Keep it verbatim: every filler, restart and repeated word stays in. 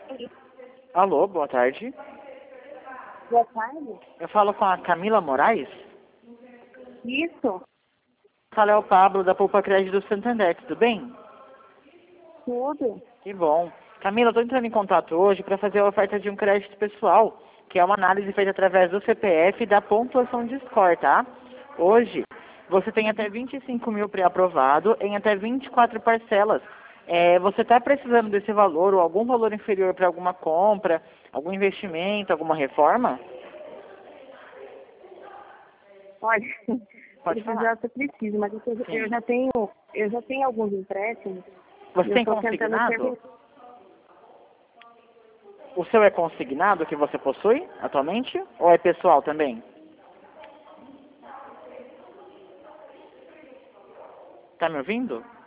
Alô, boa tarde. Boa tarde. Eu falo com a Camila Moraes. Isso, Fala, é o Pablo da Poupa Crédito do Santander, tudo bem? tudo. Que bom. Camila, eu estou entrando em contato hoje para fazer a oferta de um crédito pessoal, que é uma análise feita através do C P F e da pontuação de score, tá? Hoje, você tem até vinte e cinco mil pré-aprovado em até vinte e quatro parcelas. É, você está precisando desse valor ou algum valor inferior para alguma compra, algum investimento, alguma reforma? Olha, Pode falar. precisar eu preciso, mas eu, Sim. eu já tenho, eu já tenho alguns empréstimos. Você E eu tem estou tentando consignado? ter. O seu é consignado que você possui atualmente? Ou é pessoal também? Tá me ouvindo?